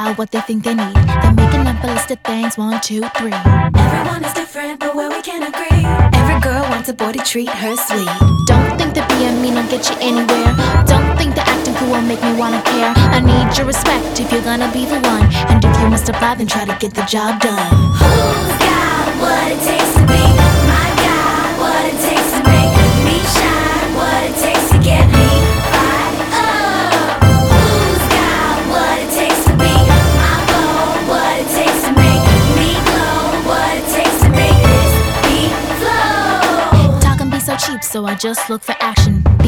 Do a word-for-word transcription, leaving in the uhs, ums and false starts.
style, what they think they need. They're making up a list of things, one, two, three. Everyone is different, but where we can agree, every girl wants a boy to treat her sweet. Don't think that being mean will get you anywhere. Don't think that acting cool will make me wanna care. I need your respect if you're gonna be the one, and if you must apply, then try to get the job done. Who's got what it takes to be my God? What it takes to make me shine? What it takes to get me fired up? Who's got what it takes to be my goal? What it takes to make me glow? What it takes to make this beat flow? Talk and be so cheap, so I just look for action.